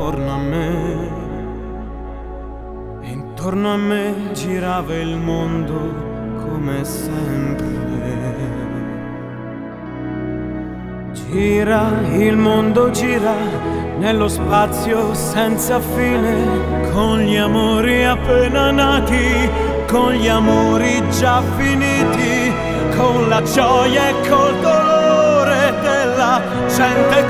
intorno a me, e intorno a me girava il mondo come sempre. Gira, il mondo gira nello spazio senza fine, con gli amori appena nati, con gli amori già finiti, con la gioia e col dolore della gente